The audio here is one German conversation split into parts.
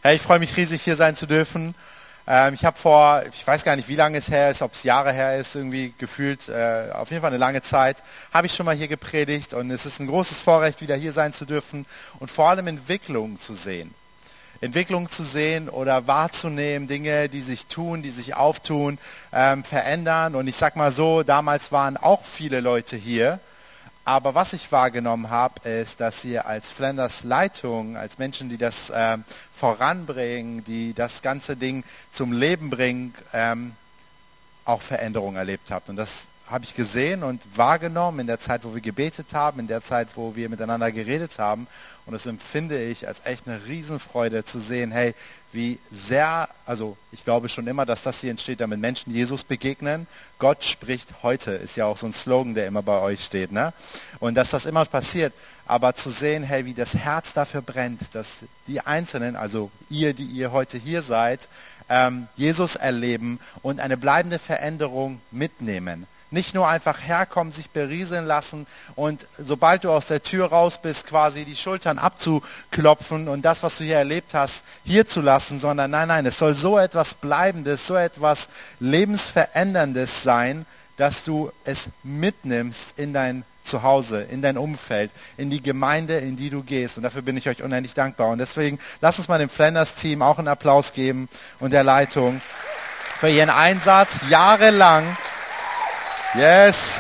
Hey, ich freue mich riesig, hier sein zu dürfen. Ich habe ich weiß gar nicht, wie lange es her ist, ob es Jahre her ist, irgendwie gefühlt, auf jeden Fall eine lange Zeit, habe ich schon mal hier gepredigt und es ist ein großes Vorrecht, wieder hier sein zu dürfen und vor allem Entwicklungen zu sehen. Entwicklungen zu sehen oder wahrzunehmen, Dinge, die sich tun, die sich auftun, verändern. Und ich sag mal so, damals waren auch viele Leute hier. Aber was ich wahrgenommen habe, ist, dass ihr als Flanders Leitung, als Menschen, die das voranbringen, die das ganze Ding zum Leben bringen, auch Veränderungen erlebt habt. Und das habe ich gesehen und wahrgenommen in der Zeit, wo wir gebetet haben, in der Zeit, wo wir miteinander geredet haben. Und das empfinde ich als echt eine Riesenfreude zu sehen, hey, wie sehr, also ich glaube schon immer, dass das hier entsteht, damit Menschen Jesus begegnen. Gott spricht heute, ist ja auch so ein Slogan, der immer bei euch steht, ne? Und dass das immer passiert, aber zu sehen, hey, wie das Herz dafür brennt, dass die Einzelnen, also ihr, die ihr heute hier seid, Jesus erleben und eine bleibende Veränderung mitnehmen. Nicht nur einfach herkommen, sich berieseln lassen und sobald du aus der Tür raus bist, quasi die Schultern abzuklopfen und das, was du hier erlebt hast, hier zu lassen, sondern nein, es soll so etwas Bleibendes, so etwas Lebensveränderndes sein, dass du es mitnimmst in dein Zuhause, in dein Umfeld, in die Gemeinde, in die du gehst. Und dafür bin ich euch unendlich dankbar. Und deswegen lasst uns mal dem Flanders-Team auch einen Applaus geben und der Leitung für ihren Einsatz jahrelang. Yes.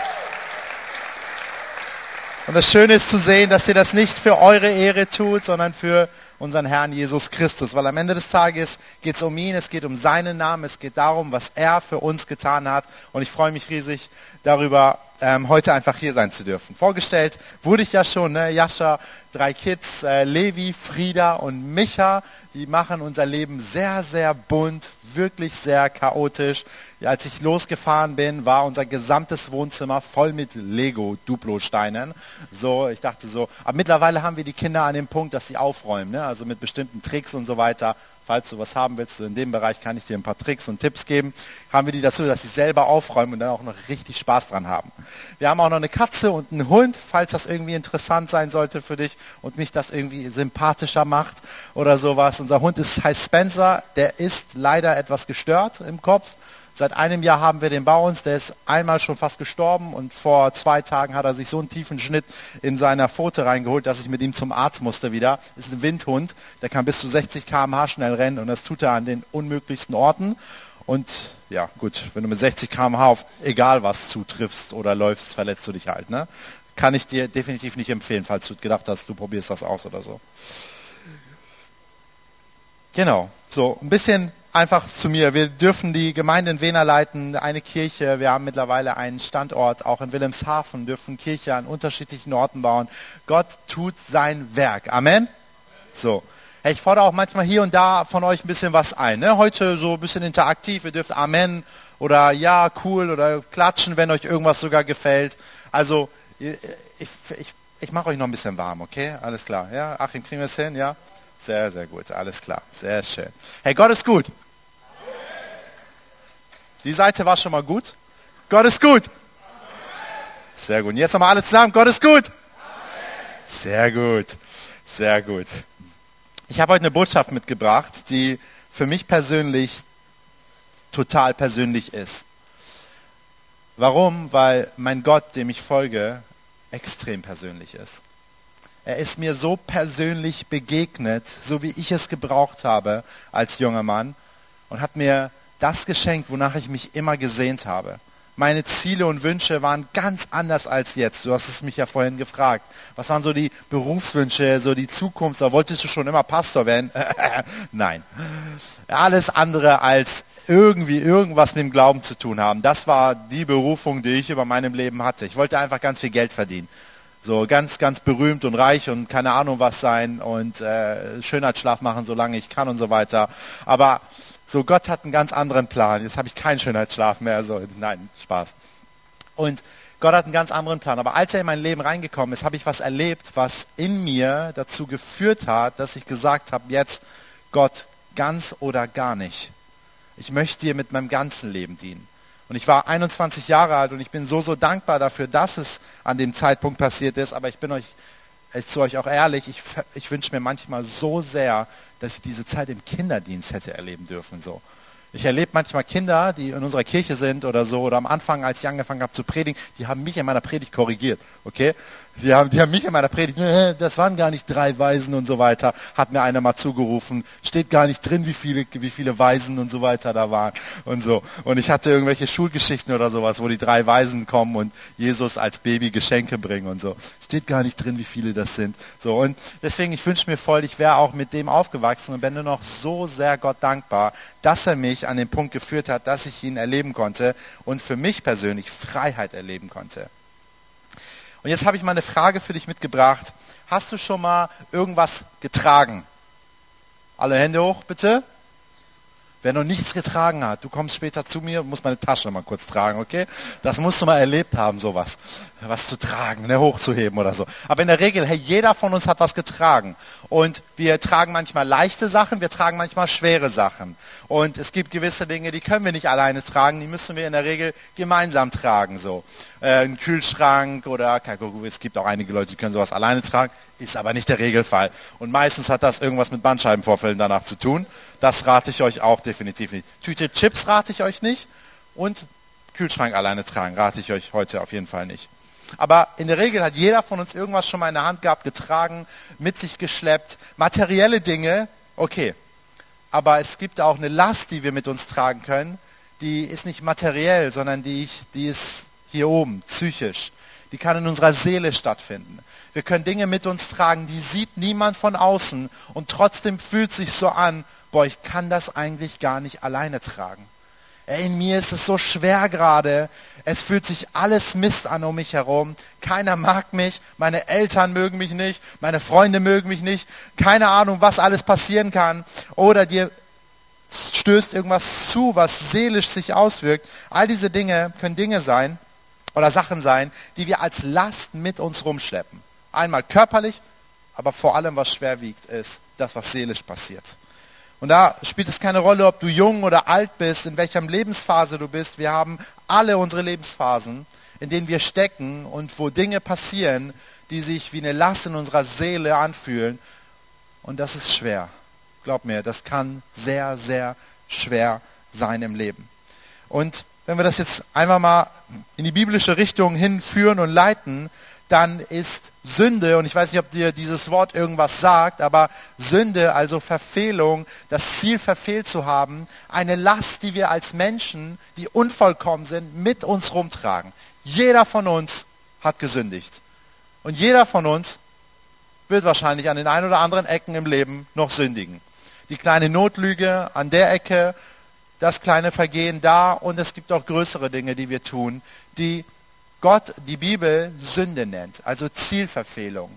Und das Schöne ist zu sehen, dass ihr das nicht für eure Ehre tut, sondern für unseren Herrn Jesus Christus. Weil am Ende des Tages geht es um ihn, es geht um seinen Namen, es geht darum, was er für uns getan hat. Und ich freue mich riesig darüber, heute einfach hier sein zu dürfen. Vorgestellt wurde ich ja schon, ne? Jascha, 3 Kids, Levi, Frieda und Micha, die machen unser Leben sehr, sehr bunt, wirklich sehr chaotisch. Ja, als ich losgefahren bin, war unser gesamtes Wohnzimmer voll mit Lego-Duplo-Steinen. So, ich dachte so, aber mittlerweile haben wir die Kinder an dem Punkt, dass sie aufräumen, ne? Also mit bestimmten Tricks und so weiter. Falls du was haben willst, in dem Bereich kann ich dir ein paar Tricks und Tipps geben. Haben wir die dazu, dass sie selber aufräumen und dann auch noch richtig Spaß dran haben. Wir haben auch noch eine Katze und einen Hund, falls das irgendwie interessant sein sollte für dich und mich das irgendwie sympathischer macht oder sowas. Unser Hund heißt Spencer, der ist leider etwas gestört im Kopf. Seit einem Jahr haben wir den bei uns, der ist einmal schon fast gestorben und vor 2 Tagen hat er sich so einen tiefen Schnitt in seiner Pfote reingeholt, dass ich mit ihm zum Arzt musste wieder. Ist ein Windhund, der kann bis zu 60 km/h schnell rennen und das tut er an den unmöglichsten Orten. Und ja gut, wenn du mit 60 km/h auf egal was zutriffst oder läufst, verletzt du dich halt. Ne? Kann ich dir definitiv nicht empfehlen, falls du gedacht hast, du probierst das aus oder so. Genau, so ein bisschen einfach zu mir. Wir dürfen die Gemeinde in Wena leiten, eine Kirche. Wir haben mittlerweile einen Standort, auch in Wilhelmshaven, dürfen Kirche an unterschiedlichen Orten bauen. Gott tut sein Werk. Amen? So. Hey, ich fordere auch manchmal hier und da von euch ein bisschen was ein. Ne? Heute so ein bisschen interaktiv. Ihr dürft Amen oder ja, cool oder klatschen, wenn euch irgendwas sogar gefällt. Also, ich mache euch noch ein bisschen warm, okay? Alles klar. Ja, Achim, kriegen wir es hin? Ja? Sehr, sehr gut. Alles klar. Sehr schön. Hey, Gott ist gut. Die Seite war schon mal gut. Gott ist gut. Sehr gut. Und jetzt nochmal alle zusammen. Gott ist gut. Sehr gut. Sehr gut. Ich habe heute eine Botschaft mitgebracht, die für mich persönlich total persönlich ist. Warum? Weil mein Gott, dem ich folge, extrem persönlich ist. Er ist mir so persönlich begegnet, so wie ich es gebraucht habe als junger Mann und hat mir das geschenkt, wonach ich mich immer gesehnt habe. Meine Ziele und Wünsche waren ganz anders als jetzt. Du hast es mich ja vorhin gefragt. Was waren so die Berufswünsche, so die Zukunft? Da wolltest du schon immer Pastor werden? Nein. Alles andere als irgendwas mit dem Glauben zu tun haben. Das war die Berufung, die ich über meinem Leben hatte. Ich wollte einfach ganz viel Geld verdienen. So ganz, ganz berühmt und reich und keine Ahnung was sein und Schönheitsschlaf machen, solange ich kann und so weiter. Aber so, Gott hat einen ganz anderen Plan. Jetzt habe ich keinen Schönheitsschlaf mehr. So, nein, Spaß. Und Gott hat einen ganz anderen Plan. Aber als er in mein Leben reingekommen ist, habe ich was erlebt, was in mir dazu geführt hat, dass ich gesagt habe, jetzt Gott, ganz oder gar nicht. Ich möchte dir mit meinem ganzen Leben dienen. Und ich war 21 Jahre alt und ich bin so dankbar dafür, dass es an dem Zeitpunkt passiert ist. Aber ich bin euch zu euch auch ehrlich, ich wünsche mir manchmal so sehr, dass ich diese Zeit im Kinderdienst hätte erleben dürfen. So. Ich erlebe manchmal Kinder, die in unserer Kirche sind oder so, oder am Anfang, als ich angefangen habe zu predigen, die haben mich in meiner Predigt korrigiert, okay? Die haben mich in meiner Predigt, das waren gar nicht 3 Waisen und so weiter, hat mir einer mal zugerufen, steht gar nicht drin, wie viele Waisen und so weiter da waren und so. Und ich hatte irgendwelche Schulgeschichten oder sowas, wo die 3 Waisen kommen und Jesus als Baby Geschenke bringen und so. Steht gar nicht drin, wie viele das sind. So, und deswegen, ich wünsche mir voll, ich wäre auch mit dem aufgewachsen und bin nur noch so sehr Gott dankbar, dass er mich an den Punkt geführt hat, dass ich ihn erleben konnte und für mich persönlich Freiheit erleben konnte. Und jetzt habe ich mal eine Frage für dich mitgebracht. Hast du schon mal irgendwas getragen? Alle Hände hoch, bitte. Wer noch nichts getragen hat, du kommst später zu mir und musst meine Tasche mal kurz tragen, okay? Das musst du mal erlebt haben, sowas. Was zu tragen, ne, hochzuheben oder so. Aber in der Regel, hey, jeder von uns hat was getragen. Und wir tragen manchmal leichte Sachen, wir tragen manchmal schwere Sachen. Und es gibt gewisse Dinge, die können wir nicht alleine tragen, die müssen wir in der Regel gemeinsam tragen, so. Ein Kühlschrank oder, es gibt auch einige Leute, die können sowas alleine tragen, ist aber nicht der Regelfall. Und meistens hat das irgendwas mit Bandscheibenvorfällen danach zu tun. Das rate ich euch auch definitiv nicht. Tüte Chips rate ich euch nicht und Kühlschrank alleine tragen rate ich euch heute auf jeden Fall nicht. Aber in der Regel hat jeder von uns irgendwas schon mal in der Hand gehabt, getragen, mit sich geschleppt. Materielle Dinge, okay. Aber es gibt auch eine Last, die wir mit uns tragen können, die ist nicht materiell, sondern die ist hier oben, psychisch. Die kann in unserer Seele stattfinden. Wir können Dinge mit uns tragen, die sieht niemand von außen und trotzdem fühlt sich so an, boah, ich kann das eigentlich gar nicht alleine tragen. In mir ist es so schwer gerade, es fühlt sich alles Mist an um mich herum, keiner mag mich, meine Eltern mögen mich nicht, meine Freunde mögen mich nicht, keine Ahnung, was alles passieren kann. Oder dir stößt irgendwas zu, was seelisch sich auswirkt. All diese Dinge können Dinge sein oder Sachen sein, die wir als Last mit uns rumschleppen. Einmal körperlich, aber vor allem, was schwer wiegt, ist das, was seelisch passiert. Und da spielt es keine Rolle, ob du jung oder alt bist, in welcher Lebensphase du bist. Wir haben alle unsere Lebensphasen, in denen wir stecken und wo Dinge passieren, die sich wie eine Last in unserer Seele anfühlen. Und das ist schwer. Glaub mir, das kann sehr, sehr schwer sein im Leben. Und wenn wir das jetzt einmal mal in die biblische Richtung hinführen und leiten, dann ist Sünde, und ich weiß nicht, ob dir dieses Wort irgendwas sagt, aber Sünde, also Verfehlung, das Ziel verfehlt zu haben, eine Last, die wir als Menschen, die unvollkommen sind, mit uns rumtragen. Jeder von uns hat gesündigt. Und jeder von uns wird wahrscheinlich an den ein oder anderen Ecken im Leben noch sündigen. Die kleine Notlüge an der Ecke, das kleine Vergehen da, und es gibt auch größere Dinge, die wir tun, die Gott, die Bibel, Sünde nennt, also Zielverfehlung.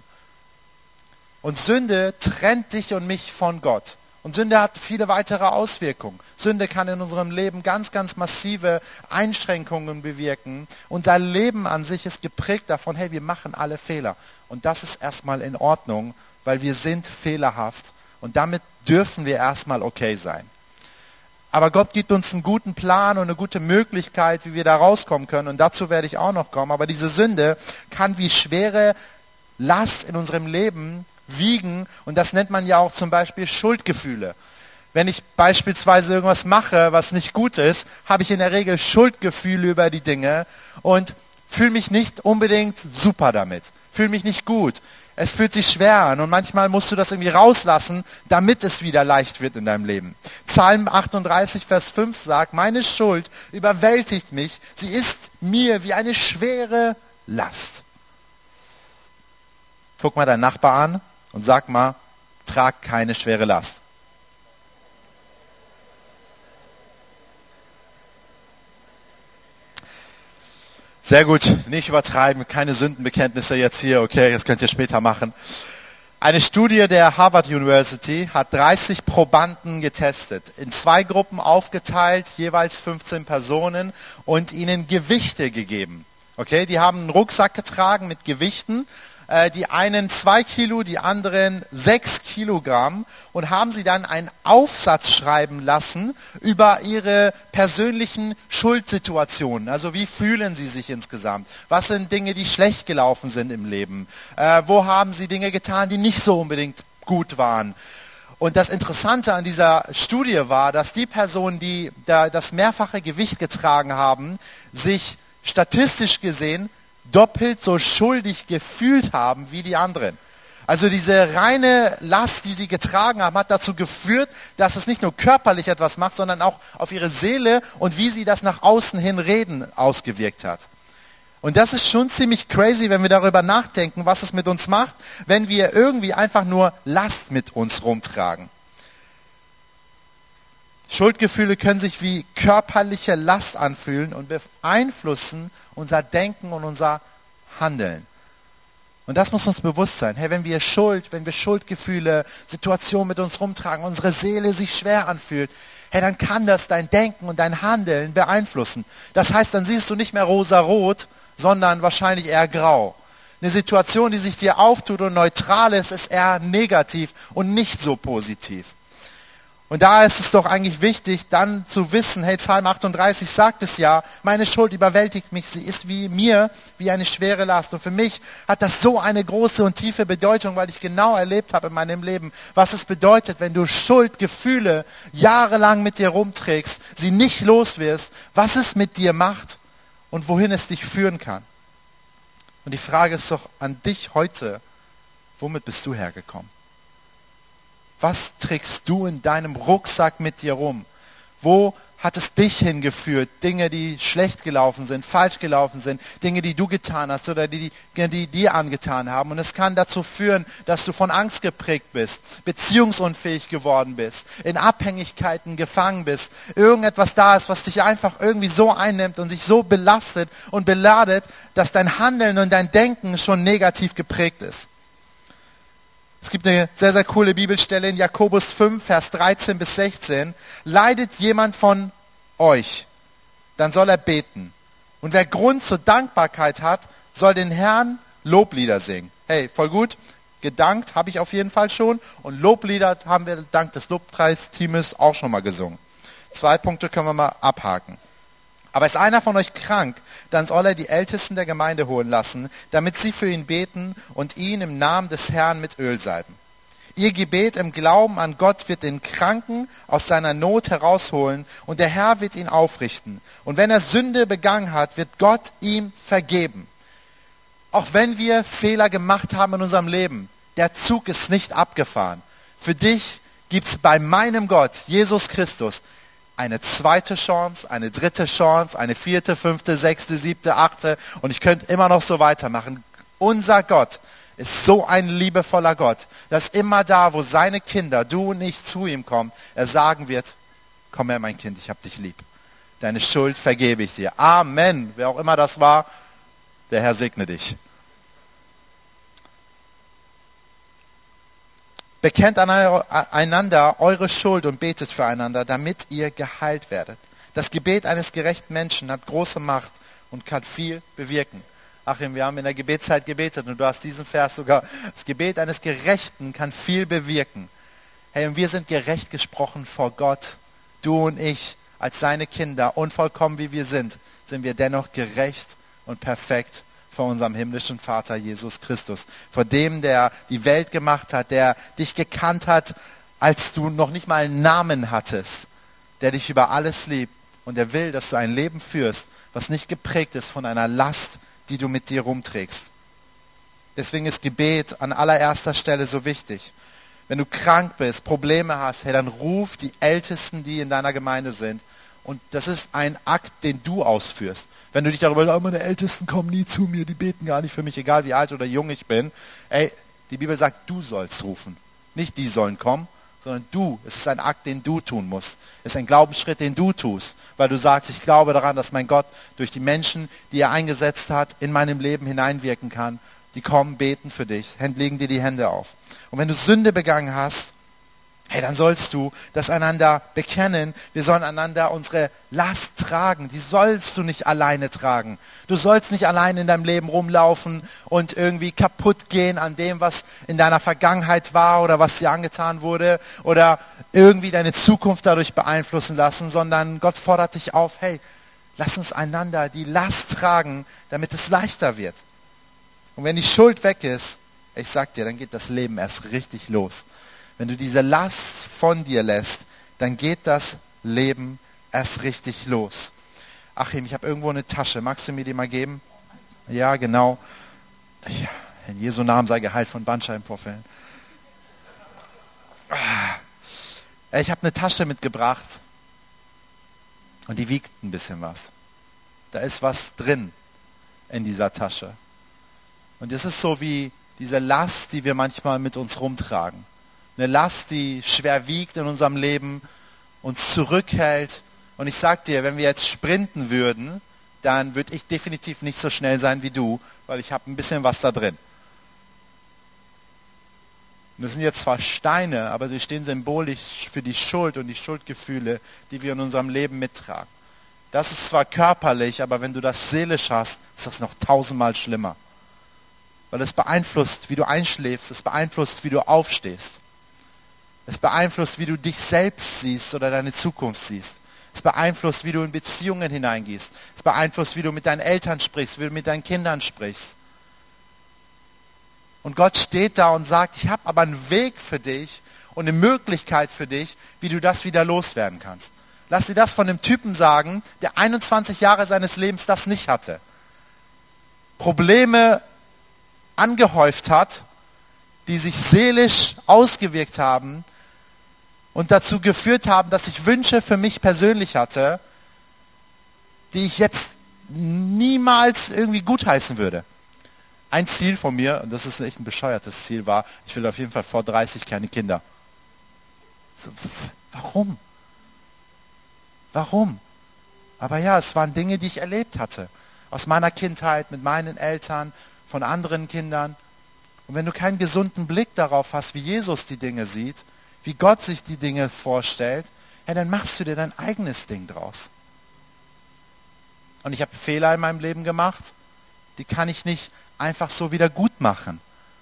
Und Sünde trennt dich und mich von Gott. Und Sünde hat viele weitere Auswirkungen. Sünde kann in unserem Leben ganz, ganz massive Einschränkungen bewirken. Unser Leben an sich ist geprägt davon, hey, wir machen alle Fehler. Und das ist erstmal in Ordnung, weil wir sind fehlerhaft. Und damit dürfen wir erstmal okay sein. Aber Gott gibt uns einen guten Plan und eine gute Möglichkeit, wie wir da rauskommen können. Und dazu werde ich auch noch kommen. Aber diese Sünde kann wie schwere Last in unserem Leben wiegen. Und das nennt man ja auch zum Beispiel Schuldgefühle. Wenn ich beispielsweise irgendwas mache, was nicht gut ist, habe ich in der Regel Schuldgefühle über die Dinge und fühle mich nicht unbedingt super damit. Fühle mich nicht gut. Es fühlt sich schwer an und manchmal musst du das irgendwie rauslassen, damit es wieder leicht wird in deinem Leben. Psalm 38, Vers 5 sagt, meine Schuld überwältigt mich, sie ist mir wie eine schwere Last. Guck mal deinen Nachbar an und sag mal, trag keine schwere Last. Sehr gut, nicht übertreiben, keine Sündenbekenntnisse jetzt hier, okay, das könnt ihr später machen. Eine Studie der Harvard University hat 30 Probanden getestet, in 2 Gruppen aufgeteilt, jeweils 15 Personen und ihnen Gewichte gegeben. Okay, die haben einen Rucksack getragen mit Gewichten, die einen 2 Kilo, die anderen 6 Kilogramm und haben sie dann einen Aufsatz schreiben lassen über ihre persönlichen Schuldsituationen. Also wie fühlen sie sich insgesamt? Was sind Dinge, die schlecht gelaufen sind im Leben? Wo haben sie Dinge getan, die nicht so unbedingt gut waren? Und das Interessante an dieser Studie war, dass die Personen, die das mehrfache Gewicht getragen haben, sich statistisch gesehen doppelt so schuldig gefühlt haben wie die anderen. Also diese reine Last, die sie getragen haben, hat dazu geführt, dass es nicht nur körperlich etwas macht, sondern auch auf ihre Seele und wie sie das nach außen hin reden ausgewirkt hat. Und das ist schon ziemlich crazy, wenn wir darüber nachdenken, was es mit uns macht, wenn wir irgendwie einfach nur Last mit uns rumtragen. Schuldgefühle können sich wie körperliche Last anfühlen und beeinflussen unser Denken und unser Handeln. Und das muss uns bewusst sein. Hey, wenn wir Schuldgefühle, Situationen mit uns rumtragen, unsere Seele sich schwer anfühlt, hey, dann kann das dein Denken und dein Handeln beeinflussen. Das heißt, dann siehst du nicht mehr rosa-rot, sondern wahrscheinlich eher grau. Eine Situation, die sich dir auftut und neutral ist, ist eher negativ und nicht so positiv. Und da ist es doch eigentlich wichtig, dann zu wissen, hey, Psalm 38 sagt es ja, meine Schuld überwältigt mich, sie ist wie eine schwere Last. Und für mich hat das so eine große und tiefe Bedeutung, weil ich genau erlebt habe in meinem Leben, was es bedeutet, wenn du Schuldgefühle jahrelang mit dir rumträgst, sie nicht los wirst, was es mit dir macht und wohin es dich führen kann. Und die Frage ist doch an dich heute, womit bist du hergekommen? Was trägst du in deinem Rucksack mit dir rum? Wo hat es dich hingeführt? Dinge, die schlecht gelaufen sind, falsch gelaufen sind, Dinge, die du getan hast oder die dir angetan haben. Und es kann dazu führen, dass du von Angst geprägt bist, beziehungsunfähig geworden bist, in Abhängigkeiten gefangen bist. Irgendetwas da ist, was dich einfach irgendwie so einnimmt und dich so belastet und beladet, dass dein Handeln und dein Denken schon negativ geprägt ist. Es gibt eine sehr, sehr coole Bibelstelle in Jakobus 5, Vers 13 bis 16. Leidet jemand von euch, dann soll er beten. Und wer Grund zur Dankbarkeit hat, soll den Herrn Loblieder singen. Hey, voll gut. Gedankt habe ich auf jeden Fall schon. Und Loblieder haben wir dank des Lobpreisteams auch schon mal gesungen. 2 Punkte können wir mal abhaken. Aber ist einer von euch krank, dann soll er die Ältesten der Gemeinde holen lassen, damit sie für ihn beten und ihn im Namen des Herrn mit Öl salben. Ihr Gebet im Glauben an Gott wird den Kranken aus seiner Not herausholen und der Herr wird ihn aufrichten. Und wenn er Sünde begangen hat, wird Gott ihm vergeben. Auch wenn wir Fehler gemacht haben in unserem Leben, der Zug ist nicht abgefahren. Für dich gibt es bei meinem Gott, Jesus Christus, eine zweite Chance, eine dritte Chance, eine 4., 5., 6., 7., 8. und ich könnte immer noch so weitermachen. Unser Gott ist so ein liebevoller Gott, dass immer da, wo seine Kinder, du und ich, zu ihm kommen, er sagen wird, komm her, mein Kind, ich hab dich lieb. Deine Schuld vergebe ich dir. Amen. Wer auch immer das war, der Herr segne dich. Bekennt einander eure Schuld und betet füreinander, damit ihr geheilt werdet. Das Gebet eines gerechten Menschen hat große Macht und kann viel bewirken. Achim, wir haben in der Gebetszeit gebetet und du hast diesen Vers sogar. Das Gebet eines Gerechten kann viel bewirken. Hey, und wir sind gerecht gesprochen vor Gott. Du und ich, als seine Kinder, unvollkommen wie wir sind wir dennoch gerecht und perfekt vor unserem himmlischen Vater Jesus Christus, vor dem, der die Welt gemacht hat, der dich gekannt hat, als du noch nicht mal einen Namen hattest, der dich über alles liebt und der will, dass du ein Leben führst, was nicht geprägt ist von einer Last, die du mit dir rumträgst. Deswegen ist Gebet an allererster Stelle so wichtig. Wenn du krank bist, Probleme hast, hey, dann ruf die Ältesten, die in deiner Gemeinde sind. Und das ist ein Akt, den du ausführst. Wenn du dich darüber, meine Ältesten kommen nie zu mir, die beten gar nicht für mich, egal wie alt oder jung ich bin. Ey, die Bibel sagt, du sollst rufen. Nicht die sollen kommen, sondern du. Es ist ein Akt, den du tun musst. Es ist ein Glaubensschritt, den du tust. Weil du sagst, ich glaube daran, dass mein Gott durch die Menschen, die er eingesetzt hat, in meinem Leben hineinwirken kann. Die kommen, beten für dich, legen dir die Hände auf. Und wenn du Sünde begangen hast, Hey, dann sollst du das einander bekennen. Wir sollen einander unsere Last tragen. Die sollst du nicht alleine tragen. Du sollst nicht alleine in deinem Leben rumlaufen und irgendwie kaputt gehen an dem, was in deiner Vergangenheit war oder was dir angetan wurde oder irgendwie deine Zukunft dadurch beeinflussen lassen, sondern Gott fordert dich auf, hey, lass uns einander die Last tragen, damit es leichter wird. Und wenn die Schuld weg ist, ich sag dir, dann geht das Leben erst richtig los. Wenn du diese Last von dir lässt, dann geht das Leben erst richtig los. Achim, ich habe irgendwo eine Tasche. Magst du mir die mal geben? Ja, genau. Ja, in Jesu Namen sei geheilt von Bandscheibenvorfällen. Ich habe eine Tasche mitgebracht und die wiegt ein bisschen was. Da ist was drin in dieser Tasche. Und es ist so wie diese Last, die wir manchmal mit uns rumtragen. Eine Last, die schwer wiegt in unserem Leben, uns zurückhält. Und ich sag dir, wenn wir jetzt sprinten würden, dann würde ich definitiv nicht so schnell sein wie du, weil ich habe ein bisschen was da drin. Und das sind jetzt zwar Steine, aber sie stehen symbolisch für die Schuld und die Schuldgefühle, die wir in unserem Leben mittragen. Das ist zwar körperlich, aber wenn du das seelisch hast, ist das noch 1000-mal schlimmer. Weil es beeinflusst, wie du einschläfst, es beeinflusst, wie du aufstehst. Es beeinflusst, wie du dich selbst siehst oder deine Zukunft siehst. Es beeinflusst, wie du in Beziehungen hineingehst. Es beeinflusst, wie du mit deinen Eltern sprichst, wie du mit deinen Kindern sprichst. Und Gott steht da und sagt, ich habe aber einen Weg für dich und eine Möglichkeit für dich, wie du das wieder loswerden kannst. Lass dir das von einem Typen sagen, der 21 Jahre seines Lebens das nicht hatte. Probleme angehäuft hat, die sich seelisch ausgewirkt haben und dazu geführt haben, dass ich Wünsche für mich persönlich hatte, die ich jetzt niemals irgendwie gutheißen würde. Ein Ziel von mir, und das ist echt ein bescheuertes Ziel, war, ich will auf jeden Fall vor 30 keine Kinder. So, warum? Warum? Aber ja, es waren Dinge, die ich erlebt hatte. Aus meiner Kindheit, mit meinen Eltern, von anderen Kindern. Und wenn du keinen gesunden Blick darauf hast, wie Jesus die Dinge sieht, wie Gott sich die Dinge vorstellt, ja, dann machst du dir dein eigenes Ding draus. Und ich habe Fehler in meinem Leben gemacht, die kann ich nicht einfach so wieder gut machen.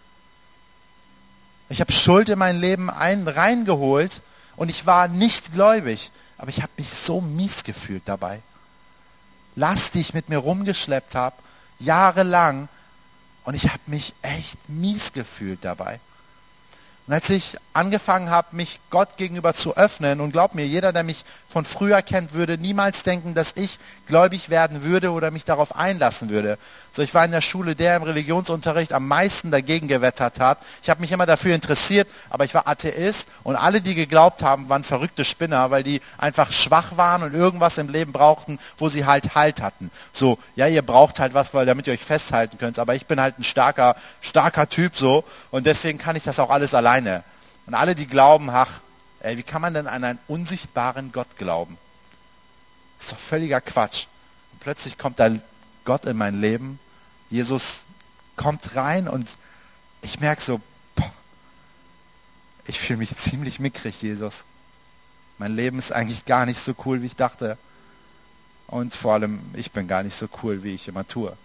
Ich habe Schuld in mein Leben reingeholt und ich war nicht gläubig, aber ich habe mich so mies gefühlt dabei. Last, die ich mit mir rumgeschleppt habe, jahrelang, und ich habe mich echt mies gefühlt dabei. Und als ich angefangen habe, mich Gott gegenüber zu öffnen, und glaub mir, jeder, der mich von früher kennt, würde niemals denken, dass ich gläubig werden würde oder mich darauf einlassen würde. So, ich war in der Schule, der im Religionsunterricht am meisten dagegen gewettert hat. Ich habe mich immer dafür interessiert, aber ich war Atheist und alle, die geglaubt haben, waren verrückte Spinner, weil die einfach schwach waren und irgendwas im Leben brauchten, wo sie halt Halt hatten. So, ja, ihr braucht halt was, weil damit ihr euch festhalten könnt, aber ich bin halt ein starker Typ so und deswegen kann ich das auch alles alleine. Und alle, die glauben, ach, ey, wie kann man denn an einen unsichtbaren Gott glauben? Ist doch völliger Quatsch. Und plötzlich kommt da Gott in mein Leben, Jesus kommt rein und ich merke so, boah, ich fühle mich ziemlich mickrig, Jesus. Mein Leben ist eigentlich gar nicht so cool, wie ich dachte. Und vor allem, ich bin gar nicht so cool, wie ich immer tue.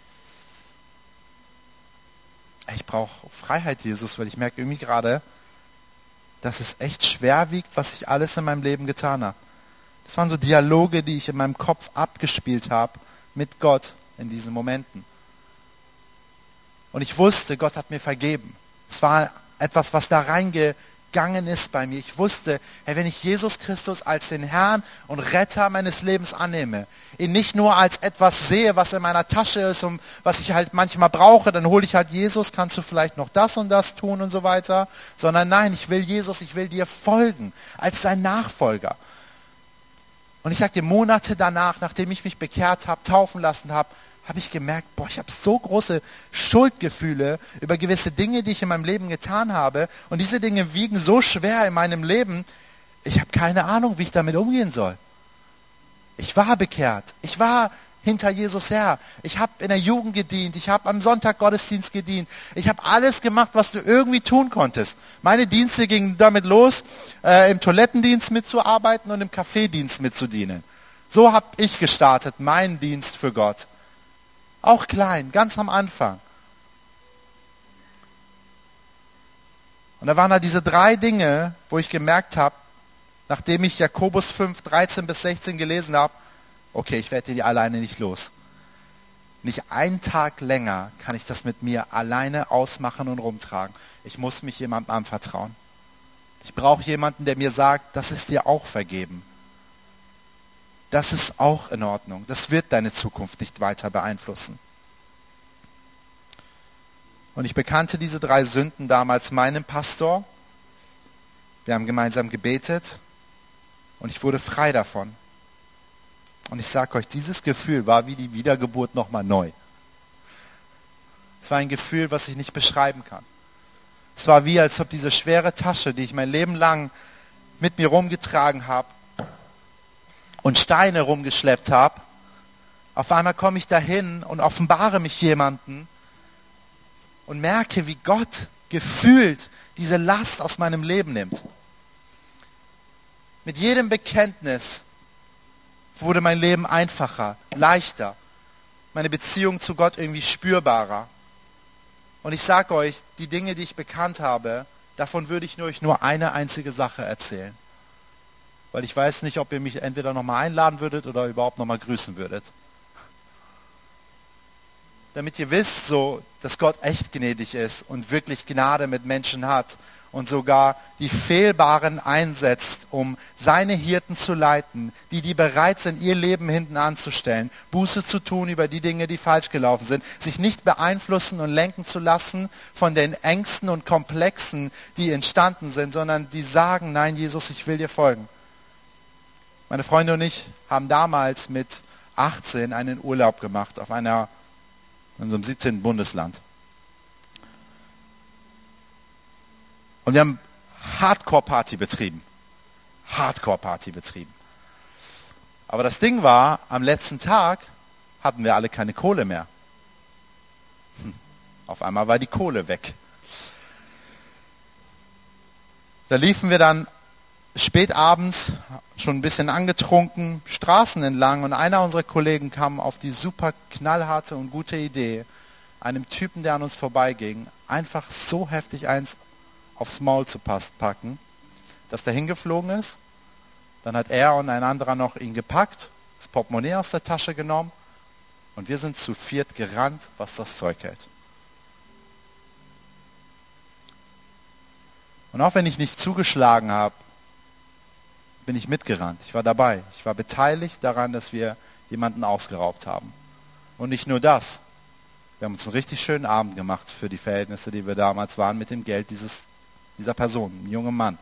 Ich brauche Freiheit, Jesus, weil ich merke irgendwie gerade, dass es echt schwer wiegt, was ich alles in meinem Leben getan habe. Das waren so Dialoge, die ich in meinem Kopf abgespielt habe mit Gott in diesen Momenten. Und ich wusste, Gott hat mir vergeben. Es war etwas, was da reingegangen ist bei mir. Ich wusste, hey, wenn ich Jesus Christus als den Herrn und Retter meines Lebens annehme, ihn nicht nur als etwas sehe, was in meiner Tasche ist und was ich halt manchmal brauche, dann hole ich halt Jesus, kannst du vielleicht noch das und das tun und so weiter, sondern nein, ich will Jesus, ich will dir folgen als dein Nachfolger. Und ich sage dir, Monate danach, nachdem ich mich bekehrt habe, taufen lassen habe, habe ich gemerkt, boah, ich habe so große Schuldgefühle über gewisse Dinge, die ich in meinem Leben getan habe. Und diese Dinge wiegen so schwer in meinem Leben, ich habe keine Ahnung, wie ich damit umgehen soll. Ich war bekehrt. Ich war hinter Jesus her. Ich habe in der Jugend gedient, ich habe am Sonntag Gottesdienst gedient. Ich habe alles gemacht, was du irgendwie tun konntest. Meine Dienste gingen damit los, im Toilettendienst mitzuarbeiten und im Kaffeedienst mitzudienen. So habe ich gestartet, meinen Dienst für Gott. Auch klein, ganz am Anfang. Und da waren da diese 3 Dinge, wo ich gemerkt habe, nachdem ich Jakobus 5, 13 bis 16 gelesen habe, okay, ich werde die alleine nicht los. Nicht einen Tag länger kann ich das mit mir alleine ausmachen und rumtragen. Ich muss mich jemandem anvertrauen. Ich brauche jemanden, der mir sagt, das ist dir auch vergeben. Das ist auch in Ordnung. Das wird deine Zukunft nicht weiter beeinflussen. Und ich bekannte diese 3 Sünden damals meinem Pastor. Wir haben gemeinsam gebetet und ich wurde frei davon. Und ich sage euch, dieses Gefühl war wie die Wiedergeburt nochmal neu. Es war ein Gefühl, was ich nicht beschreiben kann. Es war wie, als ob diese schwere Tasche, die ich mein Leben lang mit mir rumgetragen habe und Steine rumgeschleppt habe, auf einmal komme ich dahin und offenbare mich jemanden und merke, wie Gott gefühlt diese Last aus meinem Leben nimmt. Mit jedem Bekenntnis wurde mein Leben einfacher, leichter, meine Beziehung zu Gott irgendwie spürbarer. Und ich sage euch, die Dinge, die ich bekannt habe, davon würde ich euch nur eine einzige Sache erzählen. Weil ich weiß nicht, ob ihr mich entweder nochmal einladen würdet oder überhaupt nochmal grüßen würdet. Damit ihr wisst, so, dass Gott echt gnädig ist und wirklich Gnade mit Menschen hat und sogar die Fehlbaren einsetzt, um seine Hirten zu leiten, die bereit sind, ihr Leben hinten anzustellen, Buße zu tun über die Dinge, die falsch gelaufen sind, sich nicht beeinflussen und lenken zu lassen von den Ängsten und Komplexen, die entstanden sind, sondern die sagen, nein, Jesus, ich will dir folgen. Meine Freunde und ich haben damals mit 18 einen Urlaub gemacht in unserem 17. Bundesland. Und wir haben Hardcore-Party betrieben. Hardcore-Party betrieben. Aber das Ding war, am letzten Tag hatten wir alle keine Kohle mehr. Auf einmal war die Kohle weg. Da liefen wir dann spät abends, schon ein bisschen angetrunken, Straßen entlang und einer unserer Kollegen kam auf die super knallharte und gute Idee, einem Typen, der an uns vorbeiging, einfach so heftig eins aufs Maul zu packen, dass der hingeflogen ist. Dann hat er und ein anderer noch ihn gepackt, das Portemonnaie aus der Tasche genommen und wir sind zu 4 gerannt, was das Zeug hält. Und auch wenn ich nicht zugeschlagen habe, bin ich mitgerannt. Ich war dabei. Ich war beteiligt daran, dass wir jemanden ausgeraubt haben. Und nicht nur das. Wir haben uns einen richtig schönen Abend gemacht für die Verhältnisse, die wir damals waren, mit dem Geld dieser Person, ein junger Mann.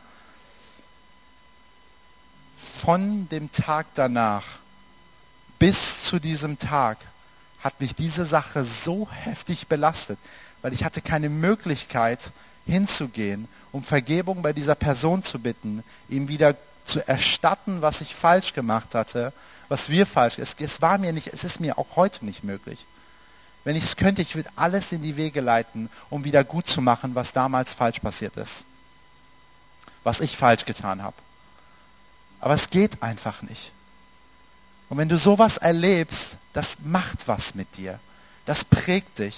Von dem Tag danach bis zu diesem Tag hat mich diese Sache so heftig belastet, weil ich hatte keine Möglichkeit hinzugehen, um Vergebung bei dieser Person zu bitten, ihm wieder zu erstatten, was ich falsch gemacht hatte, was wir falsch. Es ist mir auch heute nicht möglich. Wenn ich es könnte, ich würde alles in die Wege leiten, um wieder gut zu machen, was damals falsch passiert ist. Was ich falsch getan habe. Aber es geht einfach nicht. Und wenn du sowas erlebst, das macht was mit dir. Das prägt dich.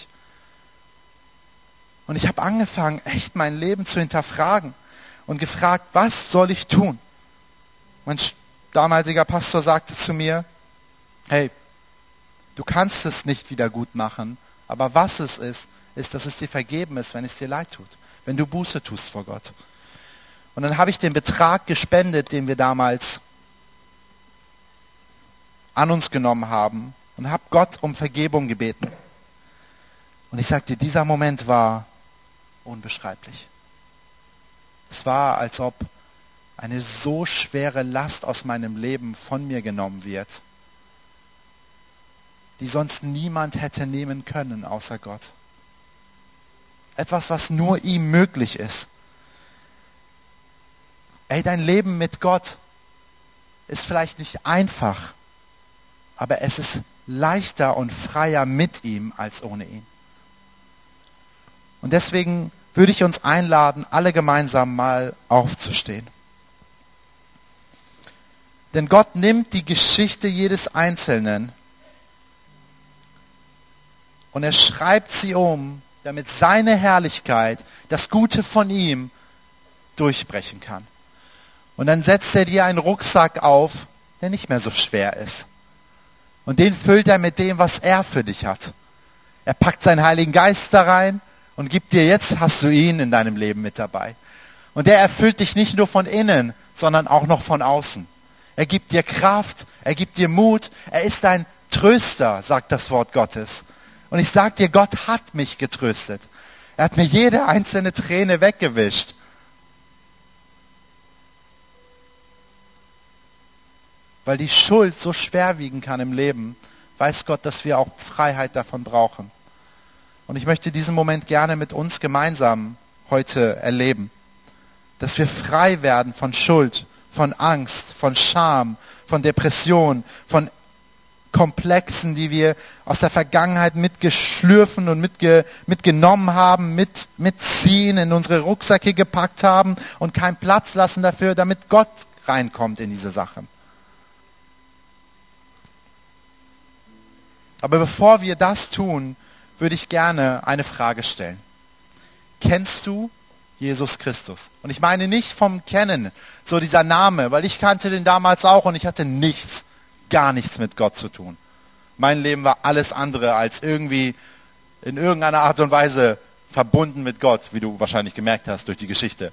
Und ich habe angefangen, echt mein Leben zu hinterfragen und gefragt, was soll ich tun? Mein damaliger Pastor sagte zu mir, hey, du kannst es nicht wieder gut machen, aber was es ist, dass es dir vergeben ist, wenn es dir leid tut, wenn du Buße tust vor Gott. Und dann habe ich den Betrag gespendet, den wir damals an uns genommen haben und habe Gott um Vergebung gebeten. Und ich sagte, dieser Moment war unbeschreiblich. Es war, als ob eine so schwere Last aus meinem Leben von mir genommen wird, die sonst niemand hätte nehmen können, außer Gott. Etwas, was nur ihm möglich ist. Ey, dein Leben mit Gott ist vielleicht nicht einfach, aber es ist leichter und freier mit ihm als ohne ihn. Und deswegen würde ich uns einladen, alle gemeinsam mal aufzustehen. Denn Gott nimmt die Geschichte jedes Einzelnen und er schreibt sie um, damit seine Herrlichkeit, das Gute von ihm, durchbrechen kann. Und dann setzt er dir einen Rucksack auf, der nicht mehr so schwer ist. Und den füllt er mit dem, was er für dich hat. Er packt seinen Heiligen Geist da rein und gibt dir, jetzt hast du ihn in deinem Leben mit dabei. Und der erfüllt dich nicht nur von innen, sondern auch noch von außen. Er gibt dir Kraft, er gibt dir Mut, er ist dein Tröster, sagt das Wort Gottes. Und ich sage dir, Gott hat mich getröstet. Er hat mir jede einzelne Träne weggewischt. Weil die Schuld so schwer wiegen kann im Leben, weiß Gott, dass wir auch Freiheit davon brauchen. Und ich möchte diesen Moment gerne mit uns gemeinsam heute erleben. Dass wir frei werden von Schuld, von Angst, von Scham, von Depression, von Komplexen, die wir aus der Vergangenheit mitgeschlürfen und mitgenommen haben, mitziehen, in unsere Rucksäcke gepackt haben und keinen Platz lassen dafür, damit Gott reinkommt in diese Sachen. Aber bevor wir das tun, würde ich gerne eine Frage stellen. Kennst du Jesus Christus? Und ich meine nicht vom Kennen, so dieser Name, weil ich kannte den damals auch und ich hatte nichts, gar nichts mit Gott zu tun. Mein Leben war alles andere als irgendwie in irgendeiner Art und Weise verbunden mit Gott, wie du wahrscheinlich gemerkt hast durch die Geschichte.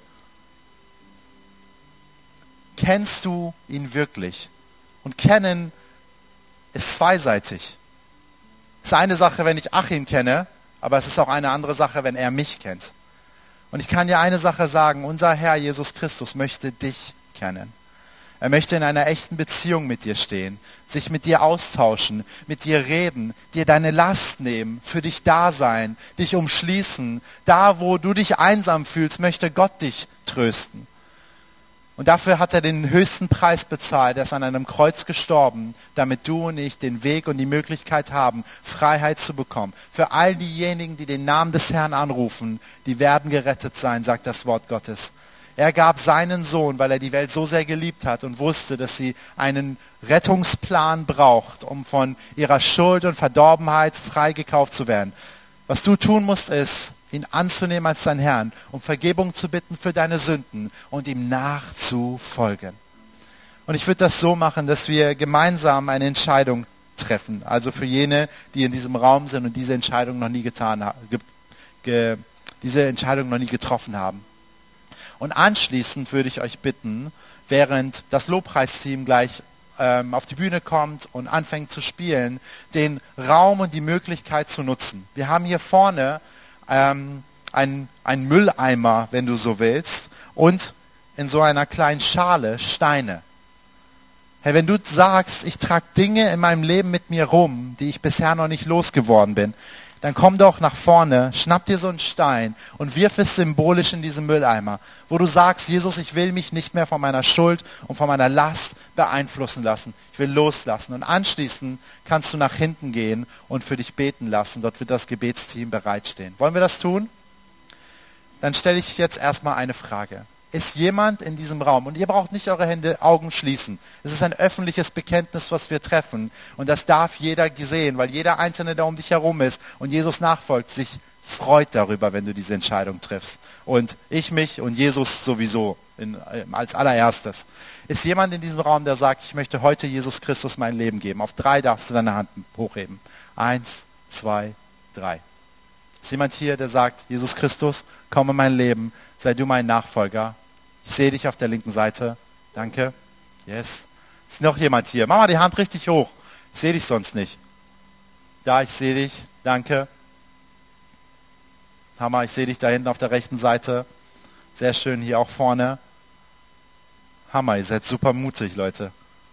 Kennst du ihn wirklich? Und kennen ist zweiseitig. Es ist eine Sache, wenn ich Achim kenne, aber es ist auch eine andere Sache, wenn er mich kennt. Und ich kann dir eine Sache sagen, unser Herr Jesus Christus möchte dich kennen. Er möchte in einer echten Beziehung mit dir stehen, sich mit dir austauschen, mit dir reden, dir deine Last nehmen, für dich da sein, dich umschließen. Da, wo du dich einsam fühlst, möchte Gott dich trösten. Und dafür hat er den höchsten Preis bezahlt. Er ist an einem Kreuz gestorben, damit du und ich den Weg und die Möglichkeit haben, Freiheit zu bekommen. Für all diejenigen, die den Namen des Herrn anrufen, die werden gerettet sein, sagt das Wort Gottes. Er gab seinen Sohn, weil er die Welt so sehr geliebt hat und wusste, dass sie einen Rettungsplan braucht, um von ihrer Schuld und Verdorbenheit freigekauft zu werden. Was du tun musst, ist, ihn anzunehmen als dein Herrn, um Vergebung zu bitten für deine Sünden und ihm nachzufolgen. Und ich würde das so machen, dass wir gemeinsam eine Entscheidung treffen. Also für jene, die in diesem Raum sind und diese Entscheidung noch nie getroffen haben. Und anschließend würde ich euch bitten, während das Lobpreisteam gleich auf die Bühne kommt und anfängt zu spielen, den Raum und die Möglichkeit zu nutzen. Wir haben hier vorne einen Mülleimer, wenn du so willst, und in so einer kleinen Schale Steine. Hey, wenn du sagst, ich trage Dinge in meinem Leben mit mir rum, die ich bisher noch nicht losgeworden bin, dann komm doch nach vorne, schnapp dir so einen Stein und wirf es symbolisch in diesen Mülleimer, wo du sagst, Jesus, ich will mich nicht mehr von meiner Schuld und von meiner Last beeinflussen lassen. Ich will loslassen. Und anschließend kannst du nach hinten gehen und für dich beten lassen. Dort wird das Gebetsteam bereitstehen. Wollen wir das tun? Dann stelle ich jetzt erstmal eine Frage. Ist jemand in diesem Raum, und ihr braucht nicht eure Augen schließen, es ist ein öffentliches Bekenntnis, was wir treffen, und das darf jeder sehen, weil jeder Einzelne, der um dich herum ist und Jesus nachfolgt, sich freut darüber, wenn du diese Entscheidung triffst. Und ich mich und Jesus sowieso als allererstes. Ist jemand in diesem Raum, der sagt, ich möchte heute Jesus Christus mein Leben geben? Auf 3 darfst du deine Hand hochheben. 1, 2, 3. Ist jemand hier, der sagt, Jesus Christus, komm in mein Leben, sei du mein Nachfolger. Ich sehe dich auf der linken Seite. Danke. Yes. Ist noch jemand hier? Mach mal die Hand richtig hoch. Ich sehe dich sonst nicht. Da, ich sehe dich. Danke. Hammer, ich sehe dich da hinten auf der rechten Seite. Sehr schön, hier auch vorne. Hammer, ihr seid super mutig, Leute.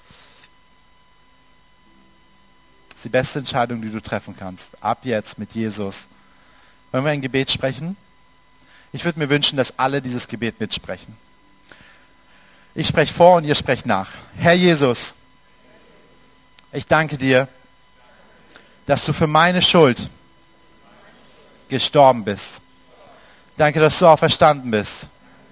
Das ist die beste Entscheidung, die du treffen kannst. Ab jetzt mit Jesus. Wollen wir ein Gebet sprechen? Ich würde mir wünschen, dass alle dieses Gebet mitsprechen. Ich spreche vor und ihr sprecht nach. Herr Jesus, ich danke dir, dass du für meine Schuld gestorben bist. Danke, dass du auferstanden bist.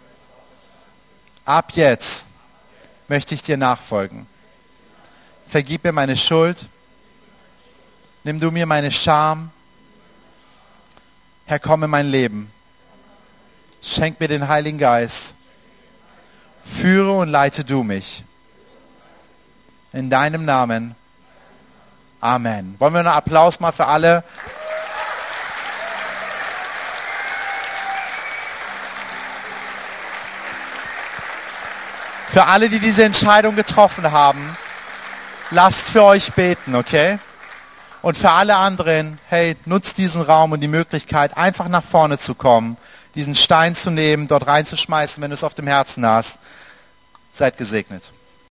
Ab jetzt möchte ich dir nachfolgen. Vergib mir meine Schuld. Nimm du mir meine Scham. Herr, komm in mein Leben. Schenk mir den Heiligen Geist. Führe und leite du mich. In deinem Namen. Amen. Wollen wir einen Applaus mal für alle? Für alle, die diese Entscheidung getroffen haben, lasst für euch beten, okay? Und für alle anderen, hey, nutzt diesen Raum und die Möglichkeit, einfach nach vorne zu kommen, diesen Stein zu nehmen, dort reinzuschmeißen, wenn du es auf dem Herzen hast. Seid gesegnet.